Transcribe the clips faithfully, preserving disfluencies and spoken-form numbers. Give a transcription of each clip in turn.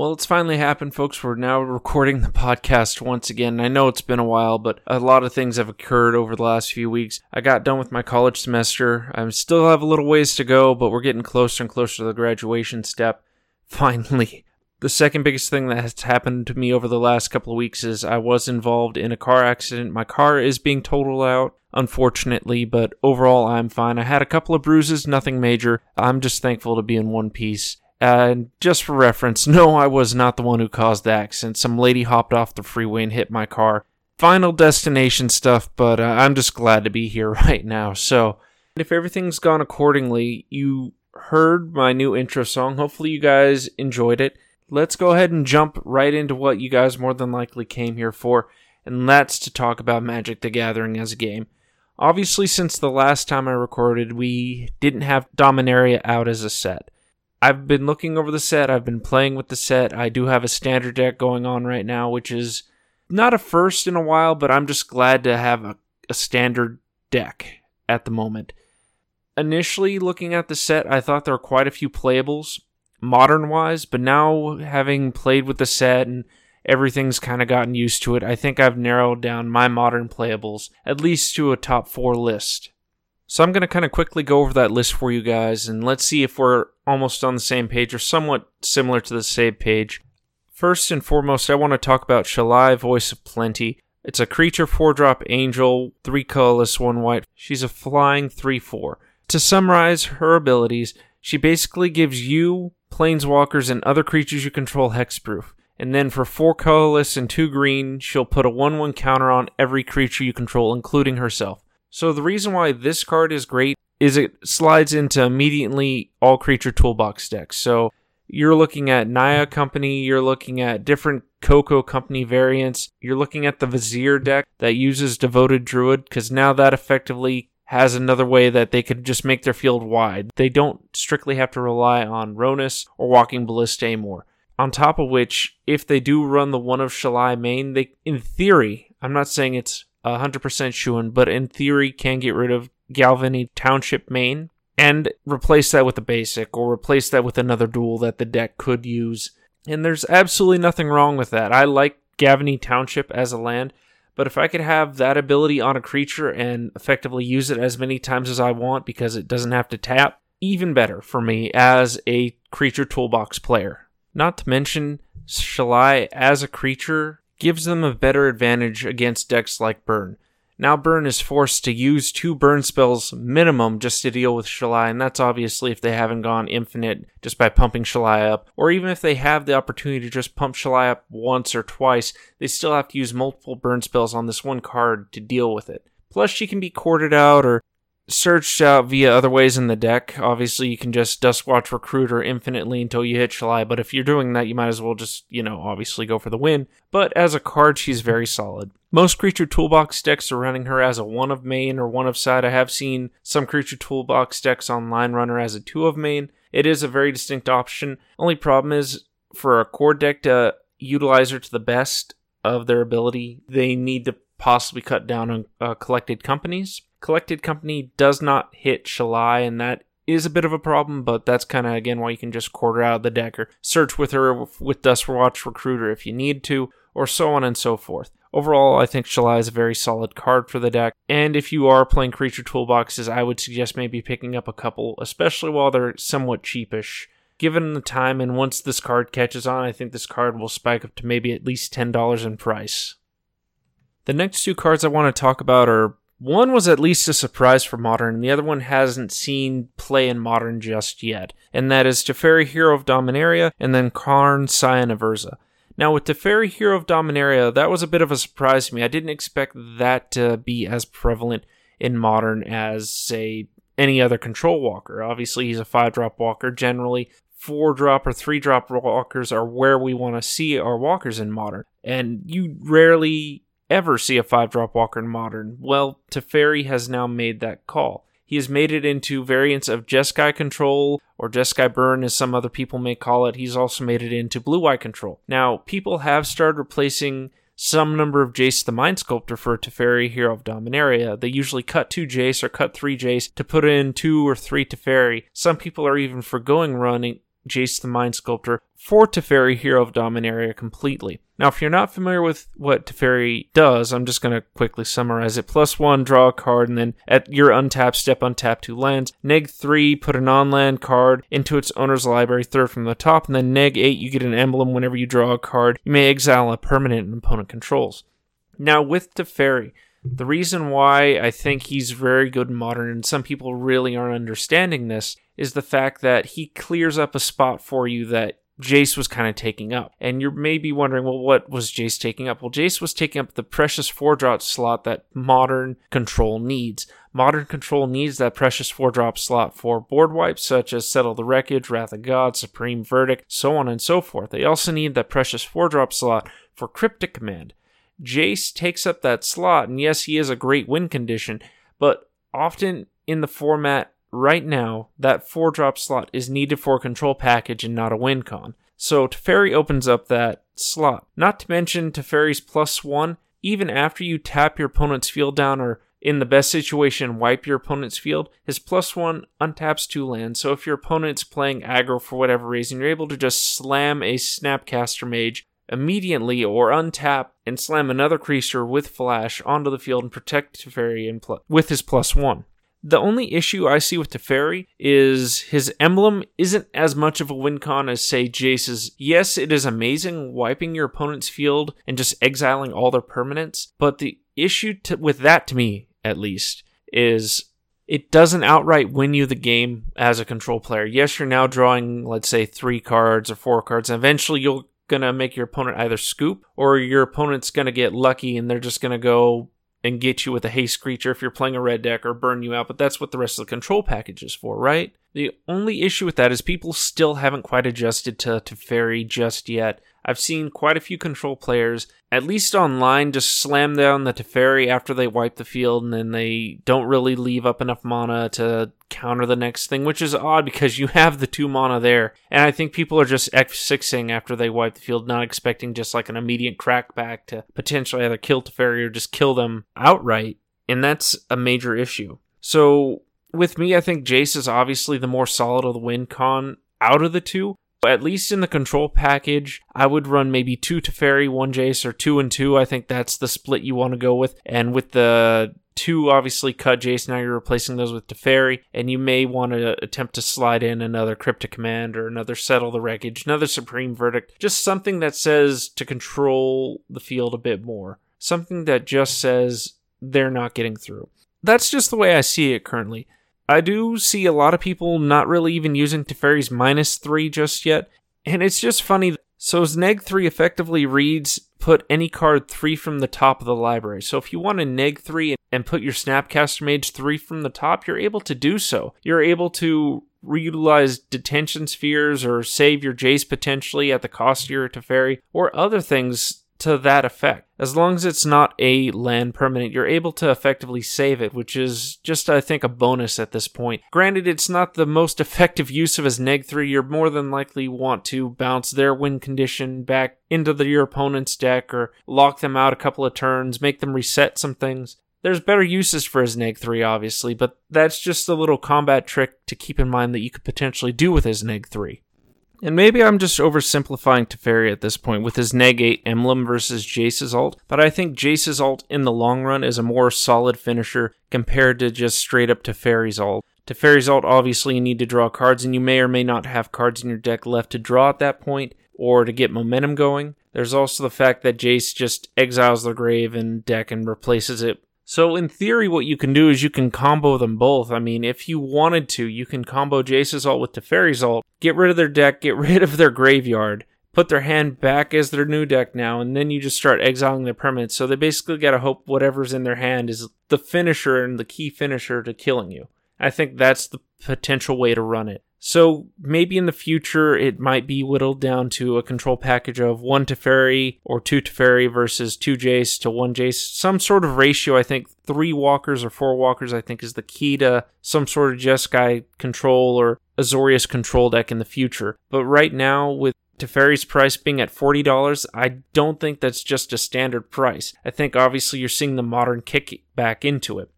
Well, it's finally happened, folks. We're now recording the podcast once again. I know it's been a while, but a lot of things have occurred over the last few weeks. I got done with my college semester. I still have a little ways to go, but we're getting closer and closer to the graduation step. Finally. The second biggest thing that has happened to me over the last couple of weeks is I was involved in a car accident. My car is being totaled out, unfortunately, but overall I'm fine. I had a couple of bruises, nothing major. I'm just thankful to be in one piece. And just for reference, no, I was not the one who caused the accident. Some lady hopped off the freeway and hit my car. Final destination stuff, but uh, I'm just glad to be here right now. So, if everything's gone accordingly, you heard my new intro song. Hopefully you guys enjoyed it. Let's go ahead and jump right into what you guys more than likely came here for, and that's to talk about Magic the Gathering as a game. Obviously, since the last time I recorded, we didn't have Dominaria out as a set. I've been looking over the set, I've been playing with the set, I do have a standard deck going on right now, which is not a first in a while, but I'm just glad to have a, a standard deck at the moment. Initially, looking at the set, I thought there were quite a few playables, modern-wise, but now having played with the set and everything's kind of gotten used to it, I think I've narrowed down my modern playables, at least to a top four list. So I'm going to kind of quickly go over that list for you guys, and let's see if we're almost on the same page or somewhat similar to the same page. First and foremost, I want to talk about Shalai, Voice of Plenty. It's a creature four drop angel, three colorless, one white. She's a flying three four. To summarize her abilities, she basically gives you, planeswalkers, and other creatures you control hexproof. And then for four colorless and two green, she'll put a one one counter on every creature you control, including herself. So the reason why this card is great is it slides into immediately all creature toolbox decks. So you're looking at Naya Company, you're looking at different Coco Company variants, you're looking at the Vizier deck that uses Devoted Druid, because now that effectively has another way that they could just make their field wide. They don't strictly have to rely on Ronus or Walking Ballista anymore. On top of which, if they do run the One of Shalai main, they, in theory, I'm not saying it's one hundred percent shoo-in, but in theory can get rid of Galvany Township main and replace that with a basic, or replace that with another duel that the deck could use. And there's absolutely nothing wrong with that. I like Galvany Township as a land, but if I could have that ability on a creature and effectively use it as many times as I want because it doesn't have to tap, even better for me as a creature toolbox player. Not to mention, Shalai as a creature gives them a better advantage against decks like Burn. Now Burn is forced to use two burn spells minimum just to deal with Shalai, and that's obviously if they haven't gone infinite just by pumping Shalai up, or even if they have the opportunity to just pump Shalai up once or twice, they still have to use multiple burn spells on this one card to deal with it. Plus she can be courted out or searched out via other ways in the deck. Obviously, you can just Duskwatch Recruiter infinitely until you hit Shalai, but if you're doing that, you might as well just, you know, obviously go for the win. But as a card, she's very solid. Most creature toolbox decks are running her as a one of main or one of side. I have seen some creature toolbox decks online run her as a two of main. It is a very distinct option. Only problem is, for a core deck to utilize her to the best of their ability, they need to possibly cut down on uh, Collected Companies. Collected Company does not hit Shalai, and that is a bit of a problem, but that's kind of, again, why you can just quarter out of the deck or search with her with Duskwatch Recruiter if you need to, or so on and so forth. Overall, I think Shalai is a very solid card for the deck, and if you are playing creature toolboxes, I would suggest maybe picking up a couple, especially while they're somewhat cheapish. Given the time, and once this card catches on, I think this card will spike up to maybe at least ten dollars in price. The next two cards I want to talk about are, one was at least a surprise for Modern, and the other one hasn't seen play in Modern just yet, and that is Teferi, Hero of Dominaria, and then Karn, Scion of Urza. Now, with Teferi, Hero of Dominaria, that was a bit of a surprise to me. I didn't expect that to be as prevalent in Modern as, say, any other control walker. Obviously, he's a five drop walker. Generally, four drop or three drop walkers are where we want to see our walkers in Modern, and you rarely ever see a five drop walker in Modern. Well, Teferi has now made that call. He has made it into variants of Jeskai Control, or Jeskai Burn as some other people may call it. He's also made it into Blue-White Control. Now, people have started replacing some number of Jace the Mind Sculptor for Teferi, Hero of Dominaria. They usually cut two Jace or cut three Jace to put in two or three Teferi. Some people are even forgoing running Jace the Mind Sculptor for Teferi, Hero of Dominaria, completely. Now, if you're not familiar with what Teferi does, I'm just going to quickly summarize it. Plus one, draw a card, and then at your untap, step untap two lands. Neg three, put a non-land card into its owner's library, third from the top, and then neg eight, you get an emblem whenever you draw a card. You may exile a permanent an opponent controls. Now, with Teferi, the reason why I think he's very good in Modern, and some people really aren't understanding this, is the fact that he clears up a spot for you that Jace was kind of taking up. And you're maybe wondering, well, what was Jace taking up? Well, Jace was taking up the precious four-drop slot that Modern Control needs. Modern Control needs that precious four-drop slot for board wipes, such as Settle the Wreckage, Wrath of God, Supreme Verdict, so on and so forth. They also need that precious four-drop slot for Cryptic Command. Jace takes up that slot, and yes, he is a great win condition, but often in the format right now, that four-drop slot is needed for a control package and not a win con. So Teferi opens up that slot. Not to mention Teferi's plus one, even after you tap your opponent's field down or in the best situation, wipe your opponent's field, his plus one untaps two lands. So if your opponent's playing aggro for whatever reason, you're able to just slam a Snapcaster Mage immediately or untap and slam another creature with flash onto the field and protect Teferi in pl- with his plus one. The only issue I see with Teferi is his emblem isn't as much of a win con as, say, Jace's. Yes, it is amazing wiping your opponent's field and just exiling all their permanents, but the issue to, with that, to me at least, is it doesn't outright win you the game as a control player. Yes, you're now drawing, let's say, three cards or four cards, and eventually you're going to make your opponent either scoop or your opponent's going to get lucky and they're just going to go and get you with a haste creature if you're playing a red deck or burn you out, but that's what the rest of the control package is for, right? The only issue with that is people still haven't quite adjusted to Teferi just yet. I've seen quite a few control players, at least online, just slam down the Teferi after they wipe the field, and then they don't really leave up enough mana to counter the next thing, which is odd because you have the two mana there. And I think people are just F sixing after they wipe the field, not expecting just like an immediate crackback to potentially either kill Teferi or just kill them outright. And that's a major issue. So with me, I think Jace is obviously the more solid of the win con out of the two. At least in the control package, I would run maybe two Teferi, one Jace, or two and two. I think that's the split you want to go with. And with the two, obviously, cut Jace, now you're replacing those with Teferi. And you may want to attempt to slide in another Cryptic Command or another Settle the Wreckage, another Supreme Verdict. Just something that says to control the field a bit more. Something that just says they're not getting through. That's just the way I see it currently. I do see a lot of people not really even using Teferi's minus three just yet, and it's just funny. So his neg three effectively reads, put any card three from the top of the library. So if you want to neg three and put your Snapcaster Mage three from the top, you're able to do so. You're able to reutilize Detention Spheres or save your Jace potentially at the cost of your Teferi, or other things to that effect. As long as it's not a land permanent, you're able to effectively save it, which is just, I think, a bonus at this point. Granted, it's not the most effective use of his neg three. You're more than likely want to bounce their win condition back into the, your opponent's deck or lock them out a couple of turns, make them reset some things. There's better uses for his neg three, obviously, but that's just a little combat trick to keep in mind that you could potentially do with his neg three. And maybe I'm just oversimplifying Teferi at this point with his neg eight emblem versus Jace's ult, but I think Jace's ult in the long run is a more solid finisher compared to just straight up Teferi's ult. Teferi's ult, obviously you need to draw cards, and you may or may not have cards in your deck left to draw at that point, or to get momentum going. There's also the fact that Jace just exiles their grave and deck and replaces it. So in theory, what you can do is you can combo them both. I mean, if you wanted to, you can combo Jace's ult with Teferi's ult, get rid of their deck, get rid of their graveyard, put their hand back as their new deck now, and then you just start exiling their permanents. So they basically gotta hope whatever's in their hand is the finisher and the key finisher to killing you. I think that's the potential way to run it. So maybe in the future it might be whittled down to a control package of one Teferi or two Teferi versus two Jace to one Jace. Some sort of ratio. I think three walkers or four walkers I think is the key to some sort of Jeskai control or Azorius control deck in the future. But right now with Teferi's price being at forty dollars, I don't think that's just a standard price. I think obviously you're seeing the modern kick back into it.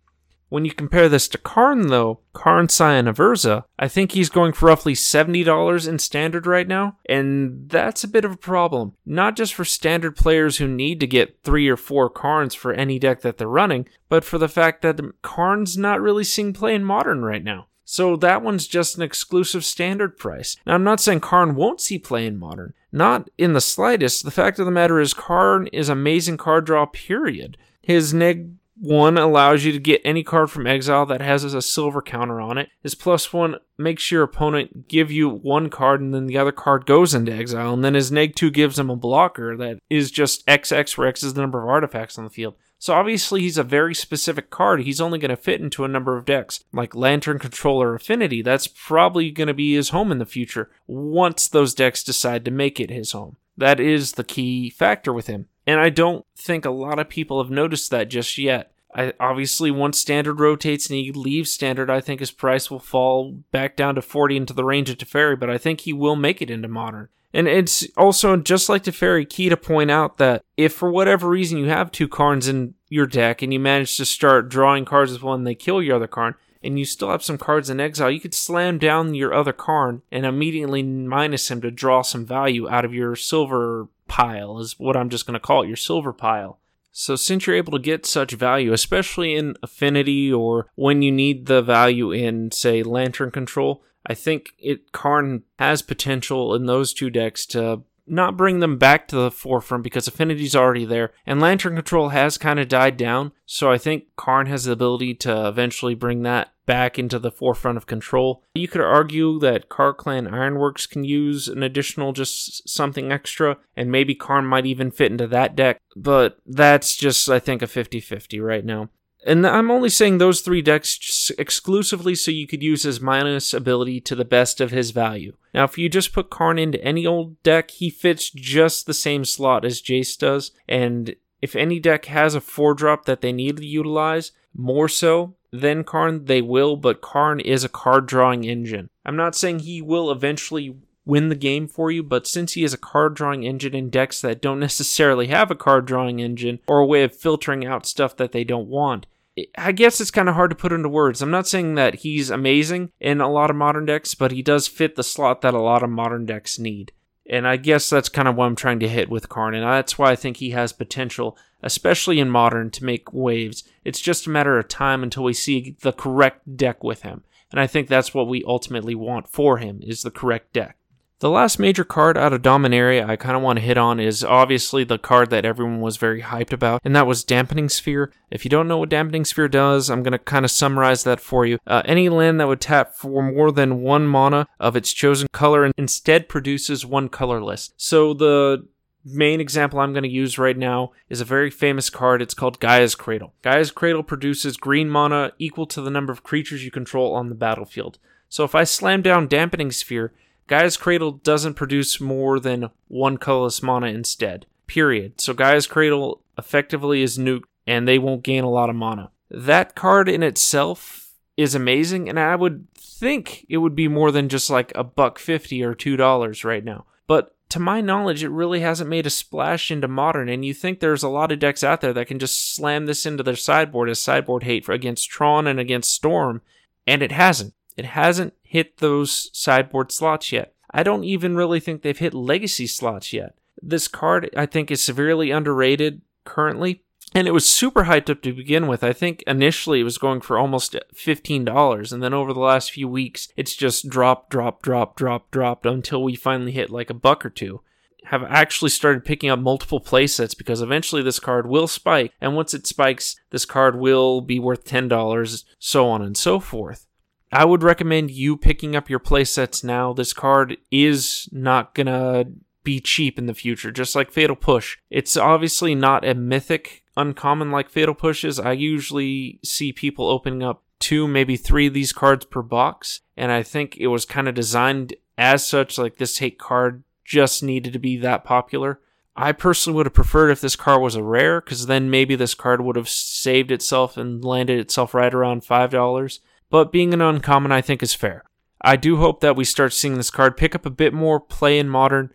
When you compare this to Karn, though, Karn Cyan Aversa, I think he's going for roughly seventy dollars in Standard right now, and that's a bit of a problem. Not just for Standard players who need to get three or four Karns for any deck that they're running, but for the fact that Karn's not really seeing play in Modern right now. So that one's just an exclusive Standard price. Now, I'm not saying Karn won't see play in Modern. Not in the slightest. The fact of the matter is Karn is amazing card draw, period. His neg one allows you to get any card from exile that has a silver counter on it. His plus one makes your opponent give you one card and then the other card goes into exile. And then his neg two gives him a blocker that is just X X, where X is the number of artifacts on the field. So obviously he's a very specific card. He's only going to fit into a number of decks, like Lantern Control or Affinity. That's probably going to be his home in the future, once those decks decide to make it his home. That is the key factor with him. And I don't think a lot of people have noticed that just yet. I, obviously, once Standard rotates and he leaves Standard, I think his price will fall back down to forty into the range of Teferi, but I think he will make it into Modern. And it's also, just like Teferi, key to point out that if for whatever reason you have two Karns in your deck and you manage to start drawing cards with one and they kill your other Karn, and you still have some cards in exile, you could slam down your other Karn and immediately minus him to draw some value out of your silver pile, is what I'm just going to call it, your silver pile. So since you're able to get such value, especially in Affinity or when you need the value in, say, Lantern Control, I think it Karn has potential in those two decks to not bring them back to the forefront because Affinity's already there, and Lantern Control has kind of died down, so I think Karn has the ability to eventually bring that back into the forefront of control. You could argue that Karn-Clan Ironworks can use an additional just something extra, and maybe Karn might even fit into that deck, but that's just, I think, a fifty-fifty right now. And I'm only saying those three decks exclusively so you could use his minus ability to the best of his value. Now, if you just put Karn into any old deck, he fits just the same slot as Jace does, and if any deck has a four drop that they need to utilize, more so than Karn, they will, but Karn is a card-drawing engine. I'm not saying he will eventually win the game for you, but since he is a card-drawing engine in decks that don't necessarily have a card-drawing engine or a way of filtering out stuff that they don't want, I guess it's kind of hard to put into words. I'm not saying that he's amazing in a lot of Modern decks, but he does fit the slot that a lot of Modern decks need. And I guess that's kind of what I'm trying to hit with Karn, and that's why I think he has potential, especially in Modern, to make waves. It's just a matter of time until we see the correct deck with him. And I think that's what we ultimately want for him, is the correct deck. The last major card out of Dominaria I kind of want to hit on is obviously the card that everyone was very hyped about, and that was Dampening Sphere. If you don't know what Dampening Sphere does, I'm going to kind of summarize that for you. Uh, any land that would tap for more than one mana of its chosen color and instead produces one colorless. So the main example I'm going to use right now is a very famous card. It's called Gaia's Cradle. Gaia's Cradle produces green mana equal to the number of creatures you control on the battlefield. So if I slam down Dampening Sphere, Gaia's Cradle doesn't produce more than one colorless mana instead. Period. So Gaia's Cradle effectively is nuked, and they won't gain a lot of mana. That card in itself is amazing, and I would think it would be more than just like a buck fifty or two dollars right now. But to my knowledge, it really hasn't made a splash into Modern, and you think there's a lot of decks out there that can just slam this into their sideboard as sideboard hate for against Tron and against Storm, and it hasn't. It hasn't hit those sideboard slots yet. I don't even really think they've hit legacy slots yet. This card, I think, is severely underrated currently, and it was super hyped up to begin with. I think initially it was going for almost fifteen dollars, and then over the last few weeks, it's just dropped, dropped, dropped, dropped, dropped until we finally hit like a buck or two. Have actually started picking up multiple playsets because eventually this card will spike, and once it spikes, this card will be worth ten dollars, so on and so forth. I would recommend you picking up your playsets now. This card is not gonna be cheap in the future, just like Fatal Push. It's obviously not a mythic uncommon like Fatal Push is. I usually see people opening up two, maybe three of these cards per box, and I think it was kind of designed as such, like this hate card just needed to be that popular. I personally would have preferred if this card was a rare, because then maybe this card would have saved itself and landed itself right around five dollars. But being an uncommon, I think, is fair. I do hope that we start seeing this card pick up a bit more play in Modern.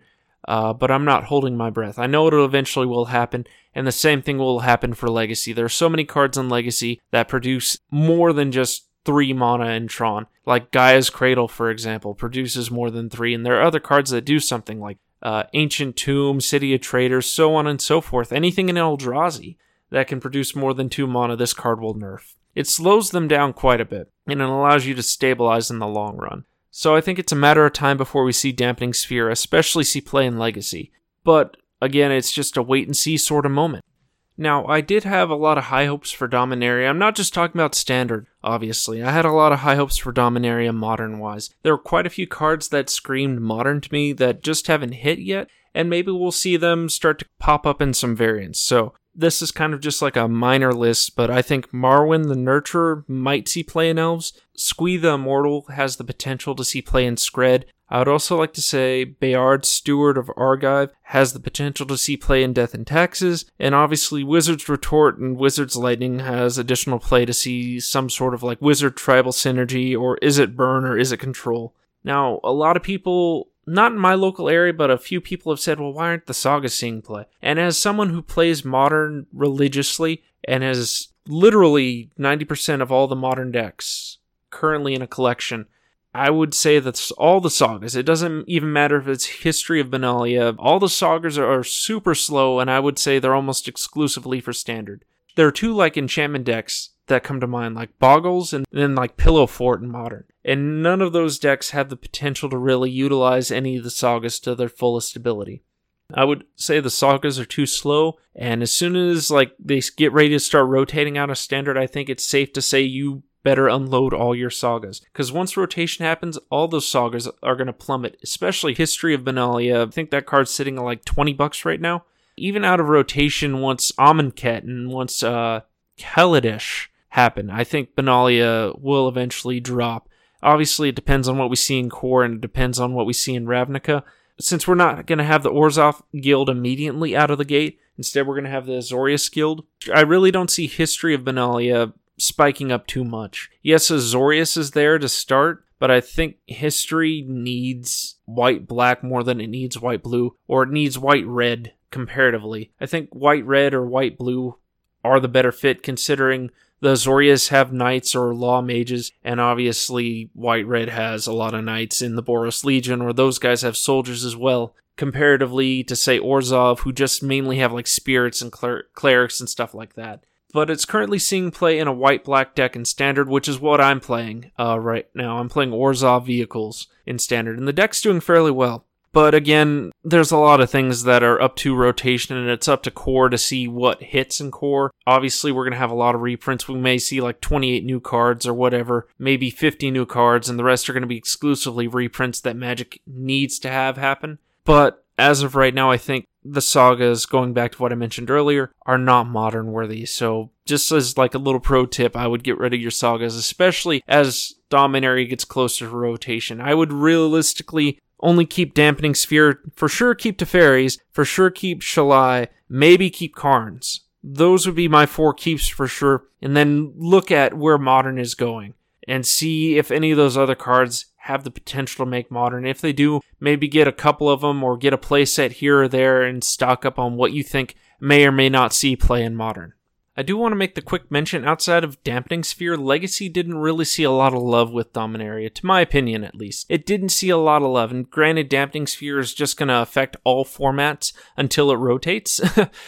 uh, but I'm not holding my breath. I know it'll eventually will happen, and the same thing will happen for Legacy. There are so many cards in Legacy that produce more than just three mana in Tron. Like Gaia's Cradle, for example, produces more than three, and there are other cards that do something like uh, Ancient Tomb, City of Traders, so on and so forth. Anything in Eldrazi that can produce more than two mana, this card will nerf. It slows them down quite a bit, and it allows you to stabilize in the long run. So I think it's a matter of time before we see Dampening Sphere, especially see play in Legacy. But again, it's just a wait-and-see sort of moment. Now, I did have a lot of high hopes for Dominaria. I'm not just talking about Standard, obviously. I had a lot of high hopes for Dominaria Modern-wise. There were quite a few cards that screamed Modern to me that just haven't hit yet, and maybe we'll see them start to pop up in some variants. So this is kind of just like a minor list, but I think Marwyn the Nurturer might see play in Elves. Squee the Immortal has the potential to see play in Skred. I would also like to say Bayard, Steward of Argive, has the potential to see play in Death and Taxes, and obviously Wizard's Retort and Wizard's Lightning has additional play to see some sort of like Wizard Tribal Synergy, or is it Burn or is it Control? Now, a lot of people, not in my local area, but a few people have said, well, why aren't the Sagas seeing play? And as someone who plays Modern religiously and has literally ninety percent of all the Modern decks currently in a collection, I would say that all the Sagas, it doesn't even matter if it's History of Benalia, all the Sagas are, are super slow, and I would say they're almost exclusively for Standard. There are two like enchantment decks that come to mind, like Boggles and then like Pillow Fort in Modern. And none of those decks have the potential to really utilize any of the Sagas to their fullest ability. I would say the Sagas are too slow, and as soon as like they get ready to start rotating out of Standard, I think it's safe to say you better unload all your Sagas. Because once rotation happens, all those Sagas are going to plummet, especially History of Benalia. I think that card's sitting at like twenty bucks right now. Even out of rotation, once Amonkhet and once uh, Kaladesh happen, I think Benalia will eventually drop. Obviously, it depends on what we see in Core, and it depends on what we see in Ravnica. Since we're not going to have the Orzhov Guild immediately out of the gate, instead we're going to have the Azorius Guild, I really don't see History of Benalia spiking up too much. Yes, Azorius is there to start, but I think History needs white-black more than it needs white-blue, or it needs white-red comparatively. I think white-red or white-blue are the better fit, considering the Azorius have knights or law mages, and obviously white-red has a lot of knights in the Boros Legion, or those guys have soldiers as well, comparatively to, say, Orzhov, who just mainly have like spirits and cler- clerics and stuff like that. But it's currently seeing play in a white-black deck in Standard, which is what I'm playing uh, right now. I'm playing Orzhov Vehicles in Standard, and the deck's doing fairly well. But again, there's a lot of things that are up to rotation, and it's up to Core to see what hits in Core. Obviously, we're going to have a lot of reprints. We may see like twenty-eight new cards or whatever, maybe fifty new cards, and the rest are going to be exclusively reprints that Magic needs to have happen. But as of right now, I think the Sagas, going back to what I mentioned earlier, are not Modern worthy. So just as like a little pro tip, I would get rid of your Sagas, especially as Dominaria gets closer to rotation. I would realistically only keep Dampening Sphere, for sure keep Teferis, for sure keep Shalai, maybe keep Karns. Those would be my four keeps for sure, and then look at where Modern is going, and see if any of those other cards have the potential to make Modern. If they do, maybe get a couple of them, or get a playset here or there, and stock up on what you think may or may not see play in Modern. I do want to make the quick mention, outside of Dampening Sphere, Legacy didn't really see a lot of love with Dominaria, to my opinion at least. It didn't see a lot of love, and granted, Dampening Sphere is just going to affect all formats until it rotates.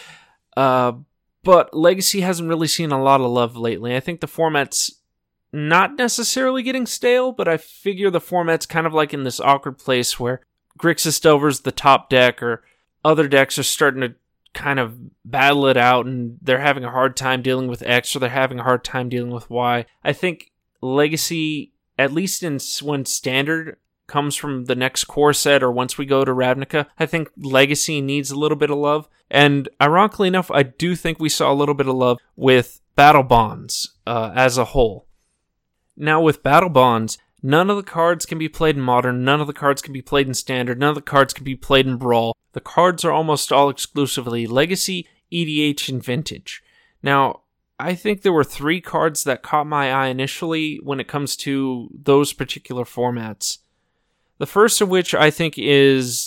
uh, but Legacy hasn't really seen a lot of love lately. I think the format's not necessarily getting stale, but I figure the format's kind of like in this awkward place where Grixis Delver's the top deck, or other decks are starting to kind of battle it out, and they're having a hard time dealing with X, or they're having a hard time dealing with Y. I think Legacy, at least in when Standard comes from the next Core set, or once we go to Ravnica, I think Legacy needs a little bit of love. And ironically enough, I do think we saw a little bit of love with Battle Bonds uh, as a whole. Now with Battle Bonds, none of the cards can be played in Modern, none of the cards can be played in Standard, none of the cards can be played in Brawl. The cards are almost all exclusively Legacy, E D H, and Vintage. Now, I think there were three cards that caught my eye initially when it comes to those particular formats. The first of which I think is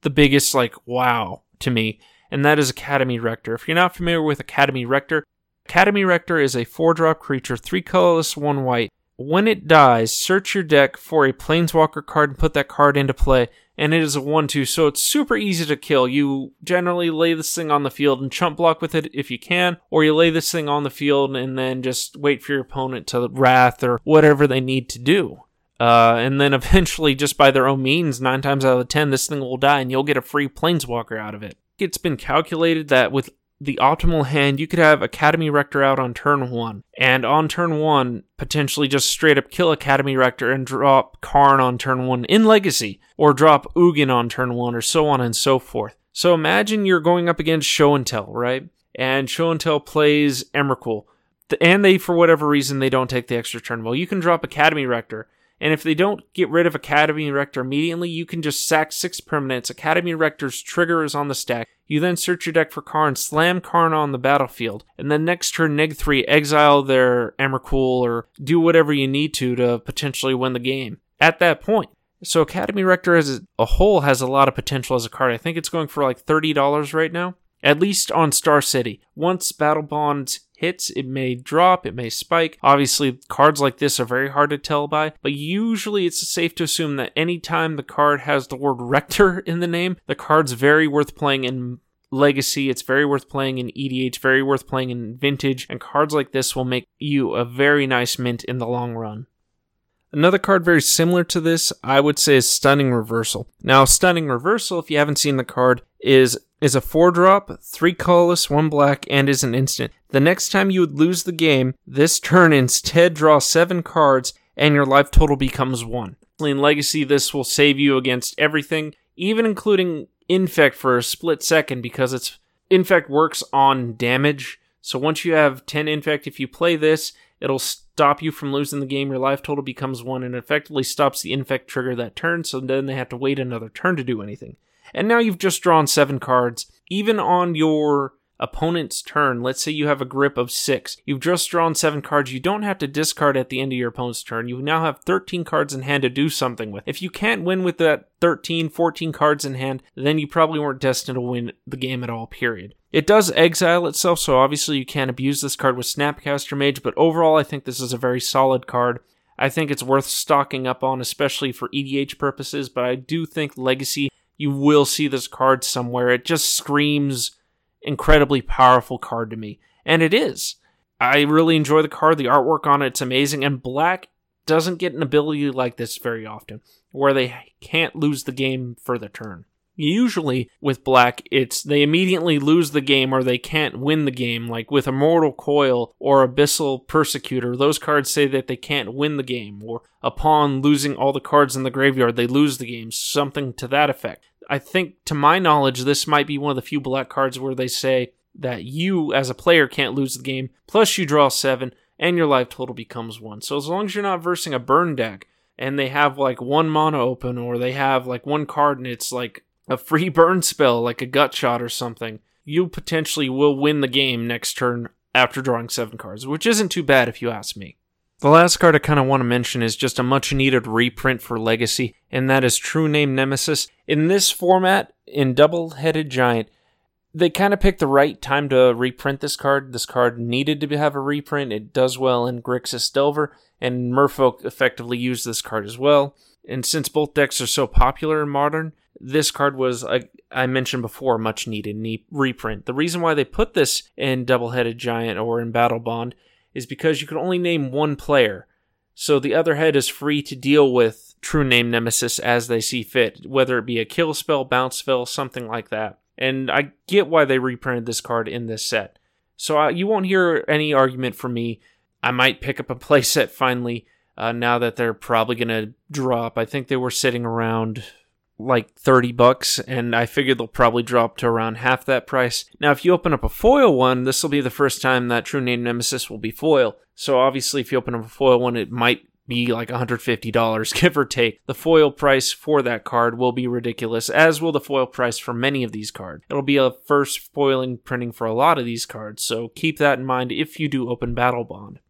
the biggest, like, wow to me, and that is Academy Rector. If you're not familiar with Academy Rector, Academy Rector is a four-drop creature, three colorless, one white. When it dies, search your deck for a Planeswalker card and put that card into play, and it is a one two, so it's super easy to kill. You generally lay this thing on the field and chump block with it if you can, or you lay this thing on the field and then just wait for your opponent to wrath or whatever they need to do. Uh, and then eventually, just by their own means, nine times out of ten, this thing will die and you'll get a free Planeswalker out of it. It's been calculated that with the optimal hand, you could have Academy Rector out on turn one, and on turn one, potentially just straight up kill Academy Rector and drop Karn on turn one in Legacy, or drop Ugin on turn one, or so on and so forth. So imagine you're going up against Show and Tell, right? And Show and Tell plays Emrakul, and they, for whatever reason, they don't take the extra turn. Well, you can drop Academy Rector, and if they don't get rid of Academy Rector immediately, you can just sack six permanents. Academy Rector's trigger is on the stack. You then search your deck for Karn, slam Karn on the battlefield, and then next turn, neg three, exile their Emrakul, or do whatever you need to to potentially win the game at that point. So Academy Rector as a whole has a lot of potential as a card. I think it's going for like thirty dollars right now, at least on Star City. Once Battle Bond hits, it may drop, it may spike. Obviously, cards like this are very hard to tell by, but usually it's safe to assume that anytime the card has the word Rector in the name, the card's very worth playing in Legacy, it's very worth playing in E D H, very worth playing in Vintage, and cards like this will make you a very nice mint in the long run. Another card very similar to this, I would say, is Stunning Reversal. Now, Stunning Reversal, if you haven't seen the card, is is a four-drop, three colorless, one black, and is an instant. The next time you would lose the game, this turn instead draw seven cards, and your life total becomes one. In Legacy, this will save you against everything, even including Infect for a split second, because it's Infect works on damage. So once you have ten Infect, if you play this, it'll stop you from losing the game. Your life total becomes one, and effectively stops the Infect trigger that turn, so then they have to wait another turn to do anything. And now you've just drawn seven cards. Even on your opponent's turn, let's say you have a grip of six, you've just drawn seven cards. You don't have to discard at the end of your opponent's turn. You now have thirteen cards in hand to do something with. If you can't win with that thirteen, fourteen cards in hand, then you probably weren't destined to win the game at all, period. It does exile itself, so obviously you can't abuse this card with Snapcaster Mage, but overall I think this is a very solid card. I think it's worth stocking up on, especially for E D H purposes, but I do think Legacy, you will see this card somewhere. It just screams incredibly powerful card to me. And it is. I really enjoy the card. The artwork on it's amazing. And Black doesn't get an ability like this very often, where they can't lose the game for the turn. Usually with Black, it's they immediately lose the game or they can't win the game. Like with Immortal Coil or Abyssal Persecutor, those cards say that they can't win the game, or upon losing all the cards in the graveyard, they lose the game. Something to that effect. I think, to my knowledge, this might be one of the few Black cards where they say that you, as a player, can't lose the game, plus you draw seven, and your life total becomes one. So as long as you're not versing a burn deck, and they have like one mana open, or they have like one card and it's like a free burn spell, like a gut shot or something, you potentially will win the game next turn after drawing seven cards, which isn't too bad if you ask me. The last card I kind of want to mention is just a much-needed reprint for Legacy, and that is True Name Nemesis. In this format, in Double-Headed Giant, they kind of picked the right time to reprint this card. This card needed to have a reprint. It does well in Grixis Delver, and Merfolk effectively used this card as well. And since both decks are so popular in Modern, this card was, I, I mentioned before, much needed ne- reprint. The reason why they put this in Double-Headed Giant or in Battle Bond is because you can only name one player. So the other head is free to deal with True Name Nemesis as they see fit, whether it be a kill spell, bounce spell, something like that. And I get why they reprinted this card in this set. So uh, you won't hear any argument from me. I might pick up a playset finally, uh, now that they're probably going to drop. I think they were sitting around like thirty bucks, and I figured they'll probably drop to around half that price. Now, if you open up a foil one, this will be the first time that True Name Nemesis will be foil. So obviously, if you open up a foil one, it might be like one hundred fifty dollars, give or take. The foil price for that card will be ridiculous, as will the foil price for many of these cards. It'll be a first foiling printing for a lot of these cards, so keep that in mind if you do open Battle Bond.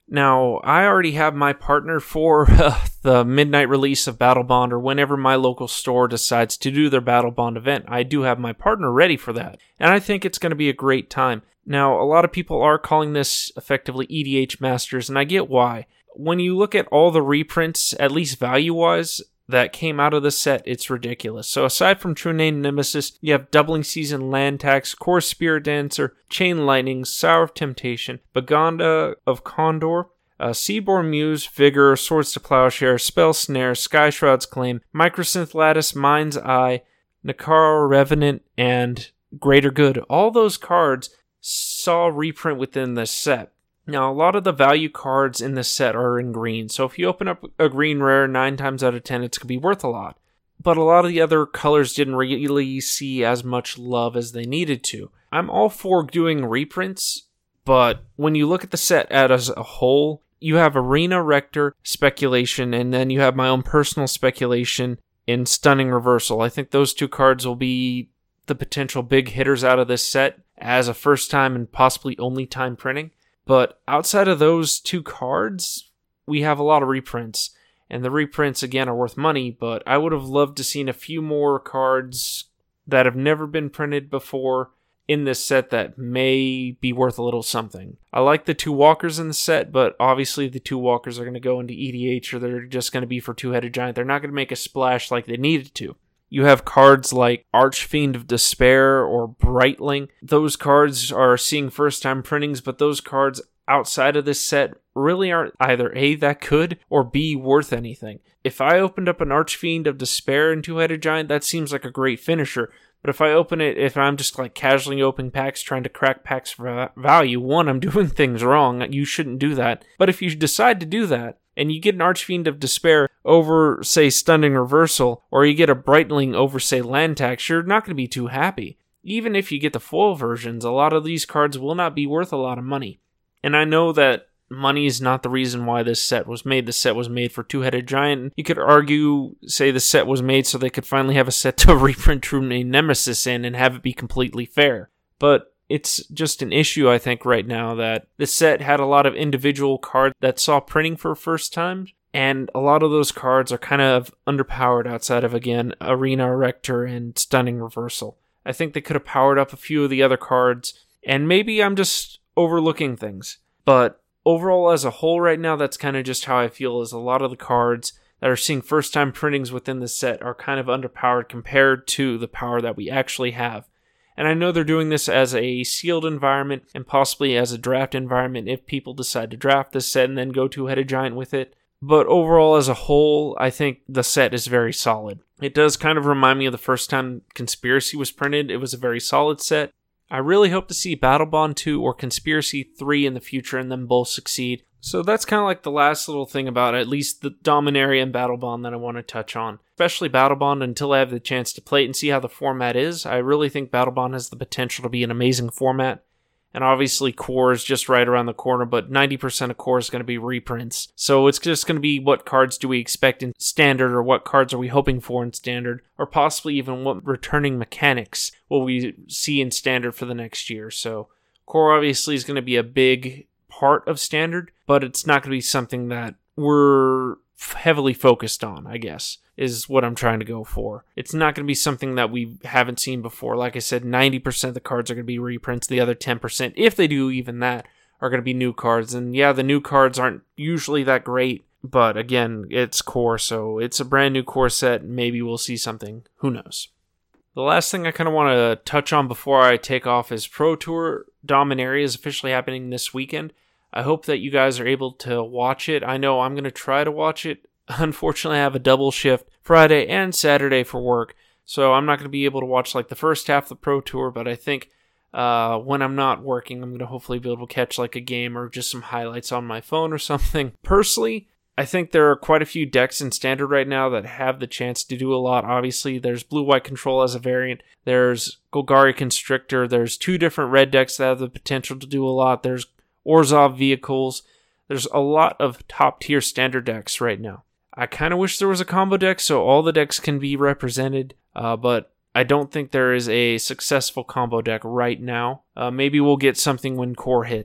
Now, I already have my partner for uh, the midnight release of Battle Bond, or whenever my local store decides to do their Battle Bond event. I do have my partner ready for that, and I think it's going to be a great time. Now, a lot of people are calling this effectively E D H Masters, and I get why. When you look at all the reprints, at least value-wise, that came out of the set, it's ridiculous. So aside from True Name Nemesis, you have Doubling Season Land Tax, Core Spirit Dancer, Chain Lightning, Sour of Temptation, Baganda of Condor, uh, Seaborn Muse, Vigor, Swords to Plowshare, Spell Snare, Sky Shroud's Claim, Microsynth Lattice, Mind's Eye, Nakara Revenant, and Greater Good. All those cards saw reprint within this set. Now, a lot of the value cards in this set are in green, so if you open up a green rare, nine times out of ten, it's going to be worth a lot. But a lot of the other colors didn't really see as much love as they needed to. I'm all for doing reprints, but when you look at the set as a whole, you have Arena Rector speculation, and then you have my own personal speculation in Stunning Reversal. I think those two cards will be the potential big hitters out of this set as a first time and possibly only time printing. But outside of those two cards, we have a lot of reprints. And the reprints, again, are worth money, but I would have loved to seen a few more cards that have never been printed before in this set that may be worth a little something. I like the two walkers in the set, but obviously the two walkers are going to go into E D H, or they're just going to be for Two-Headed Giant. They're not going to make a splash like they needed to. You have cards like Archfiend of Despair or Brightling. Those cards are seeing first-time printings, but those cards outside of this set really aren't either A, that good, or B, worth anything. If I opened up an Archfiend of Despair in Two-Headed Giant, that seems like a great finisher. But if I open it, if I'm just like casually opening packs, trying to crack packs for value, one, I'm doing things wrong. You shouldn't do that. But if you decide to do that, and you get an Archfiend of Despair over, say, Stunning Reversal, or you get a Brightling over, say, Land Tax, you're not going to be too happy. Even if you get the foil versions, a lot of these cards will not be worth a lot of money. And I know that money is not the reason why this set was made. The set was made for Two-Headed Giant. You could argue, say, the set was made so they could finally have a set to reprint True Name Nemesis in and have it be completely fair. But it's just an issue, I think, right now that the set had a lot of individual cards that saw printing for first time, and a lot of those cards are kind of underpowered outside of, again, Arena Rector and Stunning Reversal. I think they could have powered up a few of the other cards, and maybe I'm just overlooking things. But overall, as a whole right now, that's kind of just how I feel, is a lot of the cards that are seeing first-time printings within the set are kind of underpowered compared to the power that we actually have. And I know they're doing this as a sealed environment and possibly as a draft environment if people decide to draft this set and then go Two-Headed Giant with it. But overall, as a whole, I think the set is very solid. It does kind of remind me of the first time Conspiracy was printed. It was a very solid set. I really hope to see Battle Bond two or Conspiracy three in the future and them both succeed. So that's kind of like the last little thing about at least the Dominaria and Battle Bond that I want to touch on. Especially Battle Bond, until I have the chance to play it and see how the format is. I really think Battle Bond has the potential to be an amazing format. And obviously Core is just right around the corner, but ninety percent of Core is going to be reprints. So it's just going to be what cards do we expect in Standard, or what cards are we hoping for in Standard, or possibly even what returning mechanics will we see in Standard for the next year. So Core obviously is going to be a big part of Standard, but it's not going to be something that we're heavily focused on, I guess, is what I'm trying to go for. It's not going to be something that we haven't seen before. Like I said, ninety percent of the cards are going to be reprints. The other ten percent, if they do even that, are going to be new cards. And yeah, the new cards aren't usually that great, but again, it's Core, so it's a brand new Core set. Maybe we'll see something. Who knows? The last thing I kind of want to touch on before I take off is Pro Tour Dominaria is officially happening this weekend. I hope that you guys are able to watch it. I know I'm going to try to watch it. Unfortunately, I have a double shift Friday and Saturday for work, so I'm not going to be able to watch like the first half of the Pro Tour, but I think uh, when I'm not working, I'm going to hopefully be able to catch like a game or just some highlights on my phone or something. Personally, I think there are quite a few decks in Standard right now that have the chance to do a lot. Obviously, there's Blue-White Control as a variant. There's Golgari Constrictor. There's two different red decks that have the potential to do a lot. There's Orzhov Vehicles. There's a lot of top-tier Standard decks right now. I kind of wish there was a combo deck so all the decks can be represented, uh, but I don't think there is a successful combo deck right now. Uh, maybe we'll get something when Core hits.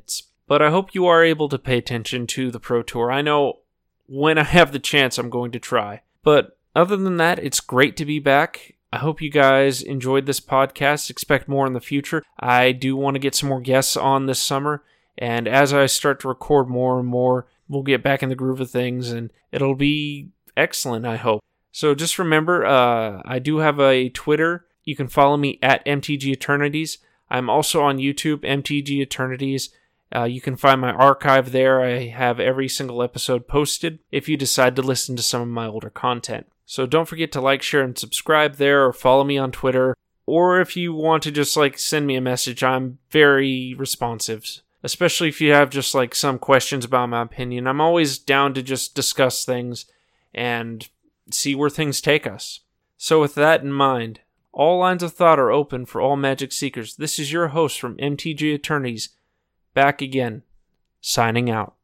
but I hope you are able to pay attention to the Pro Tour. I know when I have the chance, I'm going to try. But other than that, it's great to be back. I hope you guys enjoyed this podcast. Expect more in the future. I do want to get some more guests on this summer, and as I start to record more and more, we'll get back in the groove of things, and it'll be excellent, I hope. So just remember, uh, I do have a Twitter. You can follow me at M T G Eternities. I'm also on YouTube, M T G Eternities. Uh, you can find my archive there. I have every single episode posted if you decide to listen to some of my older content. So don't forget to like, share, and subscribe there, or follow me on Twitter. Or if you want to just like send me a message, I'm very responsive. Especially if you have just like some questions about my opinion. I'm always down to just discuss things and see where things take us. So with that in mind, all lines of thought are open for all Magic Seekers. This is your host from M T G Eternities, back again, signing out.